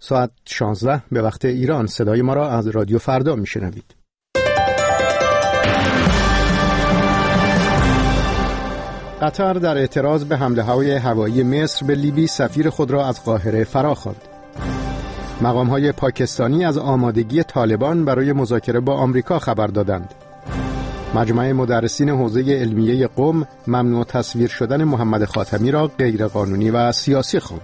ساعت 16 به وقت ایران. صدای ما را از رادیو فردا میشنوید. قطر در اعتراض به حمله‌های هوایی مصر به لیبی سفیر خود را از قاهره فراخواند. مقام‌های پاکستانی از آمادگی طالبان برای مذاکره با آمریکا خبر دادند. مجمع مدرسین حوزه علمیه قم ممنوع تصویر شدن محمد خاتمی را غیرقانونی و سیاسی خواند.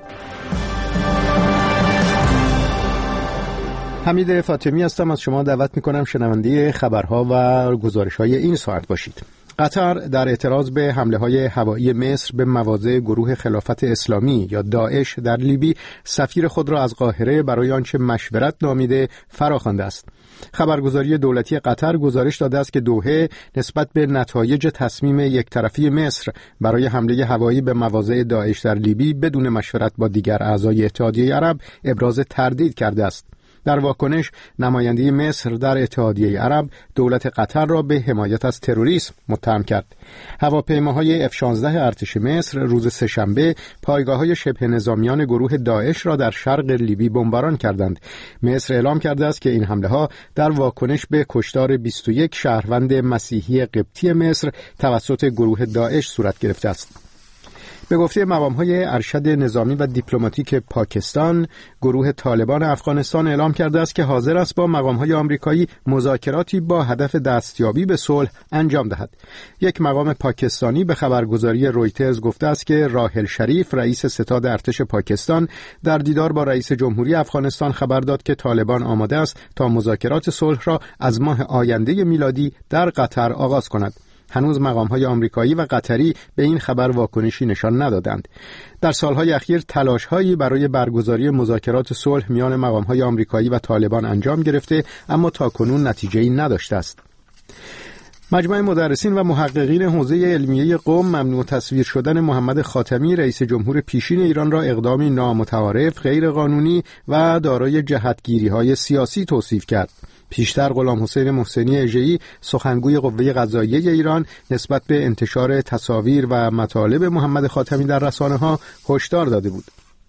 حمید فاطمی هستم، از شما دعوت می‌کنم شنونده خبرها و گزارش‌های این ساعت باشید. قطر در اعتراض به حمله‌های هوایی مصر به مواضع گروه خلافت اسلامی یا داعش در لیبی سفیر خود را از قاهره برای آنچه مشورت نامیده فراخوانده است. خبرگزاری دولتی قطر گزارش داده است که دوحه نسبت به نتایج تصمیم یک طرفی مصر برای حمله هوایی به مواضع داعش در لیبی بدون مشورت با دیگر اعضای اتحادیه عرب ابراز تردید کرده است. در واکنش نماینده مصر در اتحادیه عرب دولت قطر را به حمایت از تروریسم متهم کرد. هواپیماهای F-16 ارتش مصر روز سه‌شنبه پایگاه‌های شبه نظامیان گروه داعش را در شرق لیبی بمباران کردند. مصر اعلام کرده است که این حمله‌ها در واکنش به کشتار 21 شهروند مسیحی قبطی مصر توسط گروه داعش صورت گرفته است. به گفته مقام‌های ارشد نظامی و دیپلماتیک پاکستان، گروه طالبان افغانستان اعلام کرده است که حاضر است با مقام‌های آمریکایی مذاکراتی با هدف دستیابی به صلح انجام دهد. یک مقام پاکستانی به خبرگزاری رویترز گفته است که راحل شریف، رئیس ستاد ارتش پاکستان، در دیدار با رئیس جمهوری افغانستان خبر داد که طالبان آماده است تا مذاکرات صلح را از ماه آینده میلادی در قطر آغاز کند. هنوز مقام‌های آمریکایی و قطری به این خبر واکنشی نشان ندادند. در سالهای اخیر تلاش‌هایی برای برگزاری مذاکرات صلح میان مقام‌های آمریکایی و طالبان انجام گرفته، اما تاکنون نتیجه‌ای نداشته است. مجمع مدرسین و محققین حوزه علمیه قم ممنوع تصویر شدن محمد خاتمی رئیس جمهور پیشین ایران را اقدامی نامتعارف، غیرقانونی و دارای جهتگیری‌های سیاسی توصیف کرد. پیشتر غلام حسین محسنی اژه‌ای سخنگوی قوه قضاییه ایران نسبت به انتشار تصاویر و مطالب محمد خاتمی در رسانه‌ها هشدار داده بود.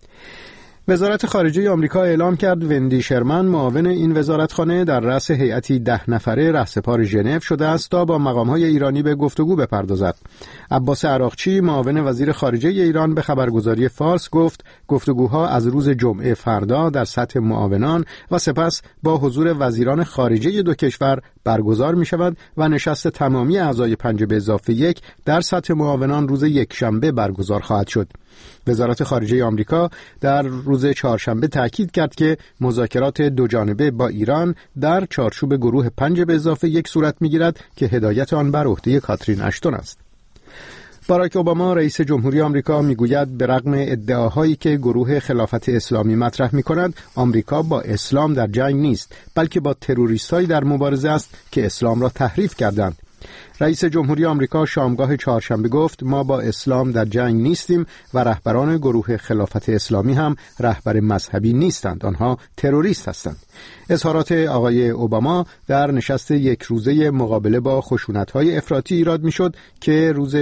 وزارت خارجه آمریکا اعلام کرد وندی شرمن، معاون این وزارتخانه، در رأس هیئتی 10 نفره رهسپار ژنو شده است تا با مقام‌های ایرانی به گفتگو بپردازد. عباس عراقچی، معاون وزیر خارجه ایران، به خبرگزاری فارس گفت گفتگوها از روز جمعه فردا در سطح معاونان و سپس با حضور وزیران خارجه دو کشور برگزار می‌شود و نشست تمامی اعضای 5+1 در سطح معاونان روز یکشنبه برگزار خواهد شد. وزارت خارجه آمریکا در روز چهارشنبه تاکید کرد که مذاکرات دوجانبه با ایران در چارچوب گروه 5+1 صورت می‌گیرد که هدایت آن بر عهده کاترین اشتون است. باراک اوباما رئیس جمهوری آمریکا میگوید به رغم ادعاهایی که گروه خلافت اسلامی مطرح می‌کند، آمریکا با اسلام در جنگ نیست، بلکه با تروریست‌هایی در مبارزه است که اسلام را تحریف کردند. رئیس جمهوری آمریکا شامگاه چهارشنبه گفت ما با اسلام در جنگ نیستیم و رهبران گروه خلافت اسلامی هم رهبر مذهبی نیستند، آنها تروریست هستند. اظهارات آقای اوباما در نشست یک روزه مقابله با خشونت‌های افراطی ایراد می‌شد که روز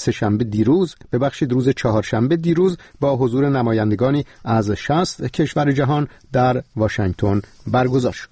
روز چهارشنبه دیروز با حضور نمایندگانی از 60 کشور جهان در واشنگتن برگزار شد.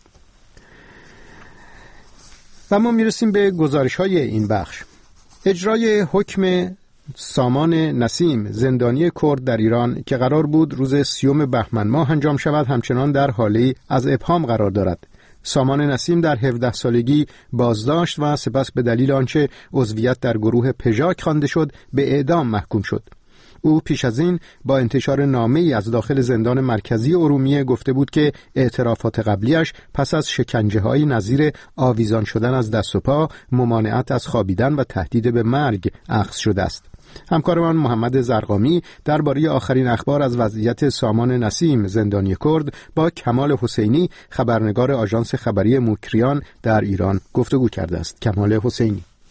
و ما میرسیم به گزارش‌های این بخش. اجرای حکم سامان نسیم، زندانی کرد در ایران که قرار بود روز 30 بهمن ماه انجام شود، همچنان در حاله از ابهام قرار دارد. سامان نسیم در 17 سالگی بازداشت و سپس به دلیل آنچه عضویت در گروه پژاک خوانده شد به اعدام محکوم شد. او پیش از این با انتشار نامه‌ای از داخل زندان مرکزی ارومیه گفته بود که اعترافات قبلیش پس از شکنجه‌های نظیر آویزان شدن از دست و پا، ممانعت از خوابیدن و تهدید به مرگ اخذ شده است. همکارمان محمد زرقامی درباره آخرین اخبار از وضعیت سامان نسیم زندانی کرد با کمال حسینی، خبرنگار آژانس خبری موکریان در ایران، گفتگو کرده است. کمال حسینی: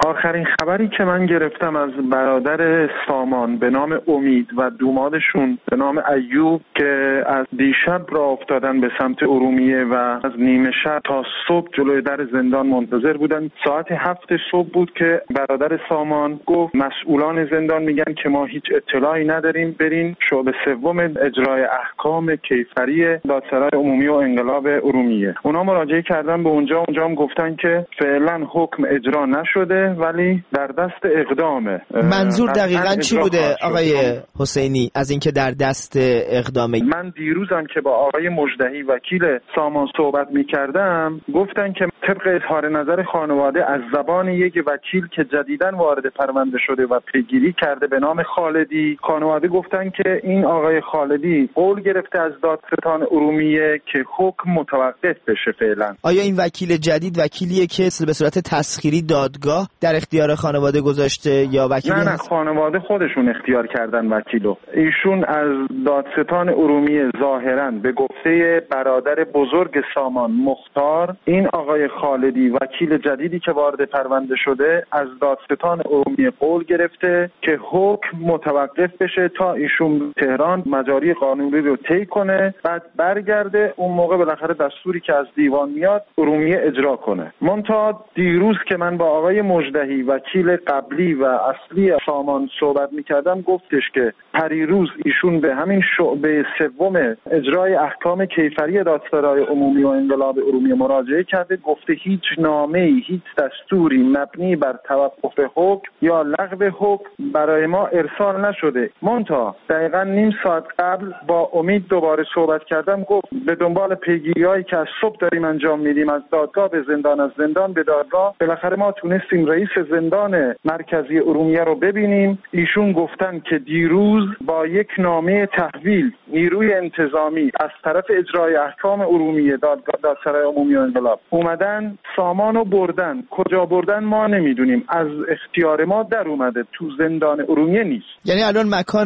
آخرین خبری که من گرفتم از برادر سامان به نام امید و دومادشون به نام ایوب که از دیشب راه افتادن به سمت ارومیه و از نیمه شب تا صبح جلوی در زندان منتظر بودن. ساعت 7 صبح بود که برادر سامان گفت مسئولان زندان میگن که ما هیچ اطلاعی نداریم، برین شعبه سوم اجرای احکام کیفری دادسرای عمومی و انقلاب ارومیه. اونا مراجعه کردن به اونجا هم گفتن که فعلا حکم اجرا نشده ولی در دست اقدامه. منظور دقیقاً چی بوده آقای حسینی از اینکه در دست اقدامه؟ من دیروزم که با آقای مجدهی وکیل سامان صحبت می‌کردم گفتن که طبق اظهار نظر خانواده از زبان یک وکیل که جدیداً وارد پرونده شده و پیگیری کرده به نام خالدی، خانواده گفتن که این آقای خالدی قول گرفته از دادستان ارومیه که حکم متوقف بشه فعلا. آیا این وکیل جدید وکیلیه که به صورت تسخیری دادگاه در اختیار خانواده گذاشته یا وکیلی؟ نه خانواده خودشون اختیار کردن وکیلو. ایشون از دادستان ارومیه ظاهراً به گفته برادر بزرگ سامان مختار، این آقای خالدی وکیل جدیدی که وارد پرونده شده از دادستان ارومیه قول گرفته که حکم متوقف بشه تا ایشون تهران مجاری قانونی رو طی کنه، بعد برگرده، اون موقع بالاخره دستوری که از دیوان میاد ارومیه اجرا کنه. منتها دیروز که من با آقای مجدهی وکیل قبلی و اصلی سامان صحبت میکردم گفتش که پریروز ایشون به همین شعبه سوم اجرای احکام کیفری دادسرای عمومی و انقلاب ارومیه مراجعه کرده، گفته هیچ نامه‌ای، هیچ دستوری مبنی بر توقف حکم یا لغو حکم برای ما ارسال نشده. منتها دقیقاً نیم ساعت قبل با امید دوباره صحبت کردم، گفت به دنبال پیگیری‌هایی که از صبح داریم انجام میدیم، از دادگاه به زندان، از زندان به دادگاه، بالاخره ما تونستیم رئیس زندان مرکزی ارومیه رو ببینیم. ایشون گفتن که دیروز با یک نامه تحویل نیروی انتظامی از طرف اجرای احکام ارومیه دادسرای عمومی و انقلاب اومدن سامانو بردن. کجا بردن ما نمیدونیم، از اختیار ما در اومده، تو زندان ارومیه نیست. یعنی الان مکان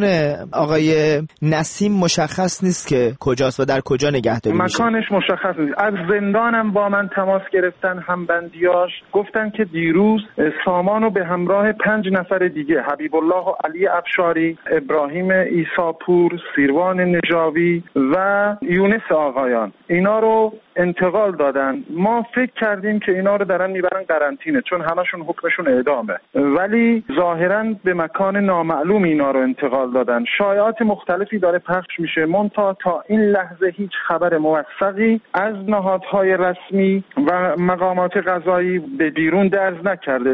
آقای نسیم مشخص نیست که کجاست و در کجا نگهداری میشه؟ مکانش مشخص نیست. از زندانم با من تماس گرفتن همبندیاش، گفتن که دیروز سامانو به همراه 5 نفر دیگه، حبیب الله و علی افشاری، ابراهیم عیساپور، سیروان نجاوی و یونس آقایان، اینا رو انتقال دادن. ما فکر کردیم که اینا رو دارن میبرن قرنطینه چون همشون حکمشون اعدامه، ولی ظاهراً به مکان نامعلوم اینا رو انتقال دادن. شایعات مختلفی داره پخش میشه، منتها تا این لحظه هیچ خبر موثقی از نهادهای رسمی و مقامات قضایی به بیرون درز نکرده.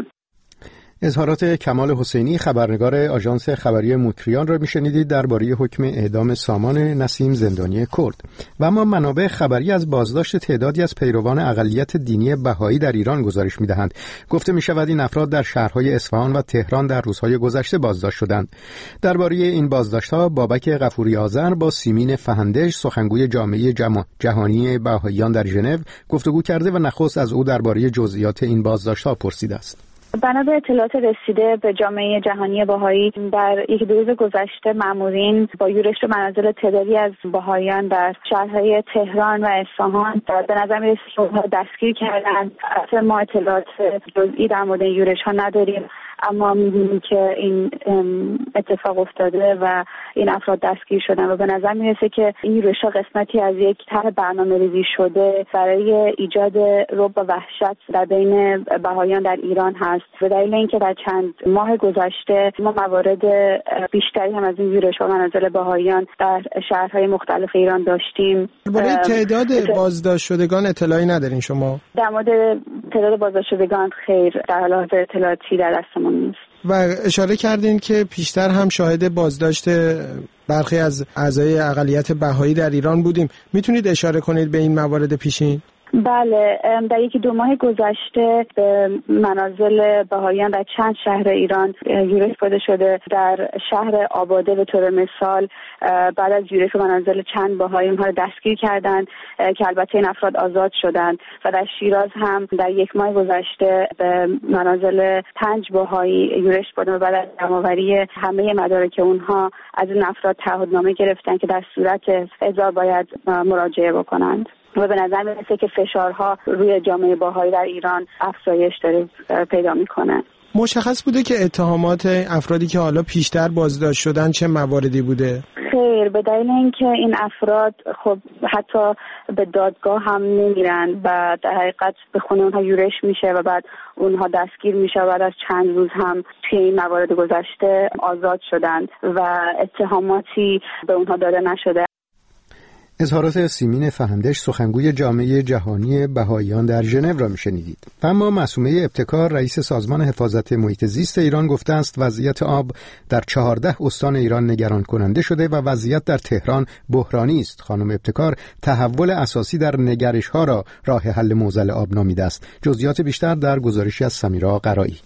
اظهارات کمال حسینی، خبرنگار آژانس خبری موکریان را میشنیدید درباره حکم اعدام سامان نسیم زندانی کرد. و اما منابع خبری از بازداشت تعدادی از پیروان اقلیت دینی بهایی در ایران گزارش میدهند. گفته میشود این افراد در شهرهای اصفهان و تهران در روزهای گذشته بازداشت شدند. درباره این بازداشت‌ها بابک غفوری آذر با سیمین فهندش، سخنگوی جامعه جهانی بهاییان در ژنو، گفتگو کرده و نخست از او درباره جزئیات این بازداشت‌ها پرسیده است. بنا به اطلاعات رسیده به جامعه جهانی بهایی، در 1-2 روز گذشته مامورین با یورش منازل تعدادی از بهاییان در شهرهای تهران و اصفهان به نظر میرسه دستگیر کردند. اصلا ما اطلاعات جزئی در مورد یورش ها نداریم، اما می‌بینیم که این اتفاق افتاده و این افراد دستگیر شدن و به نظر میرسه که این یورش‌ها قسمتی از یک طرح برنامه‌ریزی شده برای ایجاد رعب و وحشت در بین بهاییان در ایران هست. به دلیل اینکه در چند ماه گذشته ما موارد بیشتری هم از این یورش‌ها منازل بهاییان در شهرهای مختلف ایران داشتیم. برای تعداد بازداشت شدگان اطلاعی ندارین شما؟ در مورد تعداد بازداشت شدگان خیر، در حال حاضر اطلاعاتی در دستمون نیست. و اشاره کردین که پیشتر هم شاهد بازداشت برخی از اعضای اقلیت بهایی در ایران بودیم. میتونید اشاره کنید به این موارد پیشین؟ بله، در 1-2 ماه گذشته به منازل بهاییان در چند شهر ایران یورش برده شده. در شهر آباده به طور مثال بعد از یورش منازل چند بهایی اونها رو دستگیر کردند که البته این افراد آزاد شدند و در شیراز هم در 1 ماه گذشته به منازل 5 بهایی یورش برده و بعد از جمع‌آوری همه مدارک اونها از این افراد تعهدنامه گرفتن که در صورت احضار باید مراجعه بکنند. و به نظر میرسه که فشارها روی جامعه بهایی در ایران افزایش داره پیدا میکنه. مشخص بوده که اتهامات افرادی که حالا پیشتر بازداشت شدن چه مواردی بوده؟ خیر، به دلیل اینکه این افراد خب حتی به دادگاه هم نمیرن و در حقیقت به خونه اونها یورش میشه و بعد اونها دستگیر میشه و بعد از چند روز هم توی این موارد گذشته آزاد شدند و اتهاماتی به اونها داده نشده. اظهارات سیمین فهندش، سخنگوی جامعه جهانی بهائیان در ژنو را میشنیدید. اما معصومه ابتکار، رئیس سازمان حفاظت محیط زیست ایران، گفته است وضعیت آب در 14 استان ایران نگران کننده شده و وضعیت در تهران بحرانی است. خانم ابتکار تحول اساسی در نگرش‌ها را راه حل معضل آب نامیده است. جزئیات بیشتر در گزارشی از سمیرا قرایی.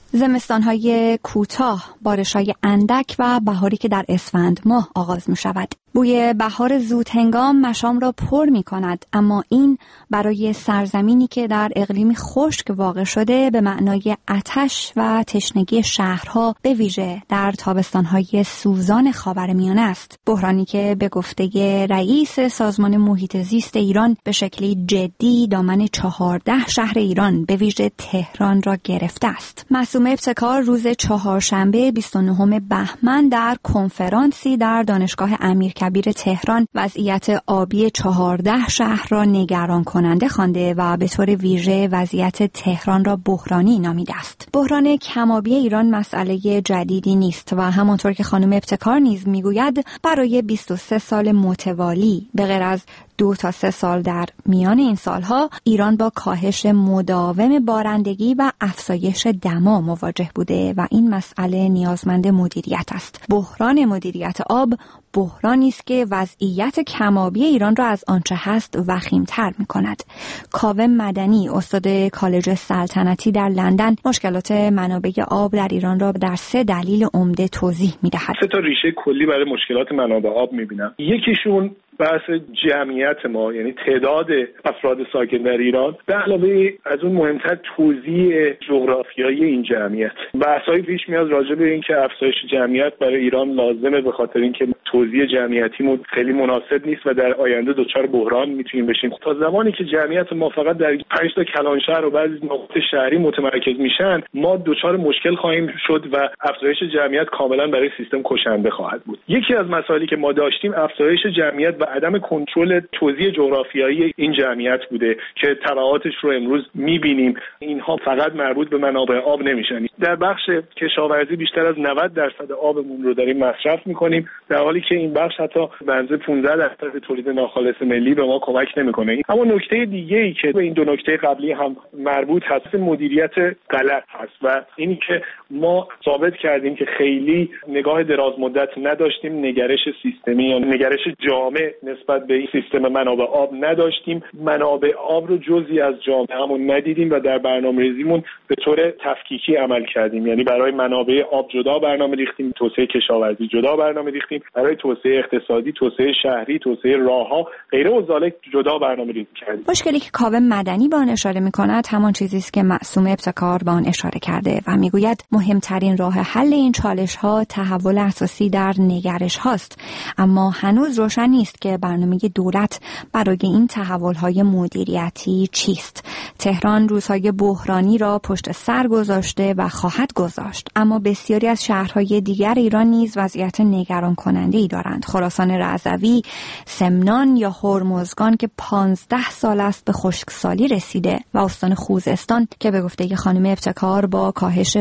زمستان‌های کوتاه، بارش‌های اندک و بهاری که در اسفند ماه آغاز می‌شود. بوی بهار زود هنگام مشام را پر می‌کند، اما این برای سرزمینی که در اقلیمی خشک واقع شده به معنای آتش و تشنگی شهرها، به ویژه در تابستان‌های سوزان خاورمیانه است. بحرانی که به گفته رئیس سازمان محیط زیست ایران به شکلی جدی دامن 14 شهر ایران به ویژه تهران را گرفته است. معصومه ابتکار روز چهارشنبه 29 بهمن در کنفرانسی در دانشگاه امیرکبیر تهران وضعیت آبی 14 شهر را نگران کننده خوانده و به طور ویژه وضعیت تهران را بحرانی نامیده است. بحران کم‌آبی ایران مسئله جدیدی نیست و همانطور که خانم ابتکار نیز میگوید برای 23 سال متوالی به غیر از 2 تا 3 سال در میان این سالها ایران با کاهش مداوم بارندگی و افزایش دما مواجه بوده و این مسئله نیازمند مدیریت است. بحران مدیریت آب بحرانی است که وضعیت کم‌آبی ایران را از آنچه هست وخیم‌تر می‌کند. کاوه مدنی، استاد کالج سلطنتی در لندن، مشکلات منابع آب در ایران را در 3 دلیل عمده توضیح می‌دهد. 3 تا ریشه کلی برای مشکلات منابع آب می‌بینم. یکیشون بحث جمعیت ما، یعنی تعداد افراد ساکن در ایران، به علاوه از اون مهمتر توزیع جغرافیایی این جمعیت. بحث‌های پیش میاد راجع به این که افزایش جمعیت برای ایران لازمه به خاطر اینکه توزیع جمعیتیمون خیلی مناسب نیست و در آینده دچار بحران میتونیم بشیم. تا زمانی که جمعیت ما فقط در 5 تا کلانشهر و بعضی نقاط شهری متمرکز میشن، ما دچار مشکل خواهیم شد و افزایش جمعیت کاملا برای سیستم کشنده خواهد بود. یکی از مسائلی که ما داشتیم افزایش جمعیت و عدم کنترل توزیع جغرافیایی این جمعیت بوده که تبعاتش رو امروز میبینیم. اینها فقط مربوط به منابع آب نمیشن. در بخش کشاورزی بیشتر از 90% آبمون رو داریم مصرف میکنیم، در حالی که این بخش حتی بنزه 15% تولید ناخالص ملی به ما کمک نمیکنه. اما نکته دیگه‌ای که به این 2 نکته قبلی هم مربوط هست مدیریت غلط هست و اینی که ما ثابت کردیم که خیلی نگاه دراز مدت نداشتیم، نگرش سیستمی یا نگرش جامع نسبت به این سیستم منابع آب نداشتیم. منابع آب رو جزئی از جامعهمون ندیدیم و در برنامه‌ریزیمون به طور تفکیکی عمل کردیم. یعنی برای منابع آب جدا برنامه ریختیم، توسعه کشاورزی جدا برنامه ریختیم، برای توسعه اقتصادی، توسعه شهری، توسعه راه‌ها غیره و ذالک جدا برنامه‌ریزی کردیم. مشکلی که کاوه مدنی به آن اشاره می‌کند همان چیزی است که معصومه ابتکار به آن اشاره کرده و می‌گوید مهمترین راه حل این چالش‌ها تحول اساسی در نگرش هاست، اما هنوز روشن نیست که برنامه دولت برای این تحول‌های مدیریتی چیست. تهران روزهای بحرانی را پشت سر گذاشته و خواهد گذاشت، اما بسیاری از شهرهای دیگر ایران نیز وضعیت نگران کننده‌ای دارند. خراسان رضوی، سمنان یا هرمزگان که 15 سال است به خشکسالی رسیده و استان خوزستان که به گفته خانم ابتکار با کاهش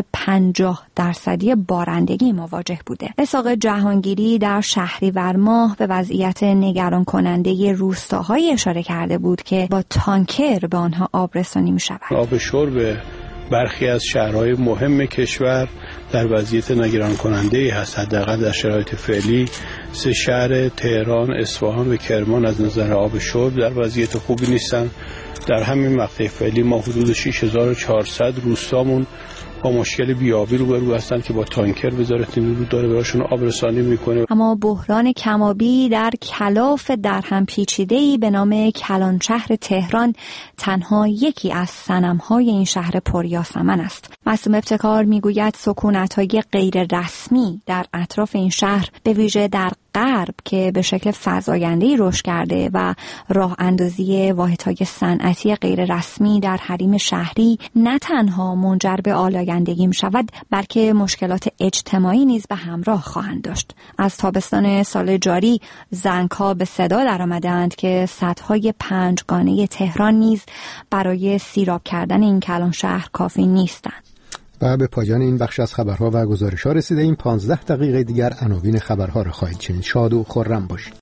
50% بارندگی مواجه بوده. اسحاق جهانگیری در شهریور ماه به وضعیت نگران کننده روستاهای اشاره کرده بود که با تانکر به آنها آب رسانی می شود. آب شرب برخی از شهرهای مهم کشور در وضعیت نگران کننده هست. حداقل در شرایط فعلی 3 شهر تهران، اصفهان و کرمان از نظر آب شرب در وضعیت خوبی نیستن. در همین مقطع فعلی ما حدود 6400 روستامون با مشکل بیابی روبرو هستند که با تانکر وزارت نیرو داره براشون آب رسانی میکنه. اما بحران کم‌آبی در کلاف در هم پیچیده‌ای به نام کلانشهر تهران تنها یکی از صنم‌های این شهر پریاسمن است. معصوم ابتکار میگوید سکونت‌های غیر رسمی در اطراف این شهر به ویژه در غرب که به شکل فزاینده‌ای رشد کرده و راه اندازی واحدهای صنعتی غیر رسمی در حریم شهری نه تنها منجر به آلایندگی می‌شود، بلکه مشکلات اجتماعی نیز به همراه خواهند داشت. از تابستان سال جاری زنگ‌ها به صدا درآمدند که سدهای 5 گانه تهران نیز برای سیراب کردن این کلان شهر کافی نیستند. و به پایان این بخش از خبرها و گزارش‌ها رسیده. این 15 دقیقه دیگر عناوین خبرها را خواهید شنید. شاد و خرم باشید.